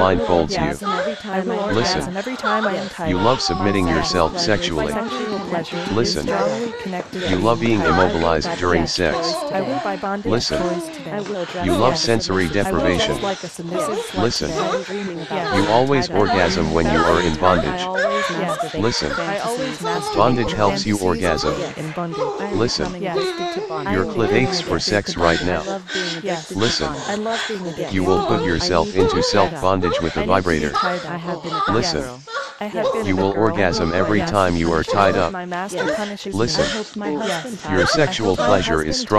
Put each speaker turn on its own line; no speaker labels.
blindfolds you.
Listen.
Every time I am tired.
You love submitting yourself sexually. Listen. You love being immobilized during sex. Listen. You love sensory deprivation. Listen. You always orgasm when you are in bondage. Listen. Bondage helps you orgasm. Listen. Your clit aches for sex right now. Listen. You will put yourself into self-bondage with a vibrator. Listen. You will orgasm every time you are tied up. Listen. Your sexual pleasure is strong.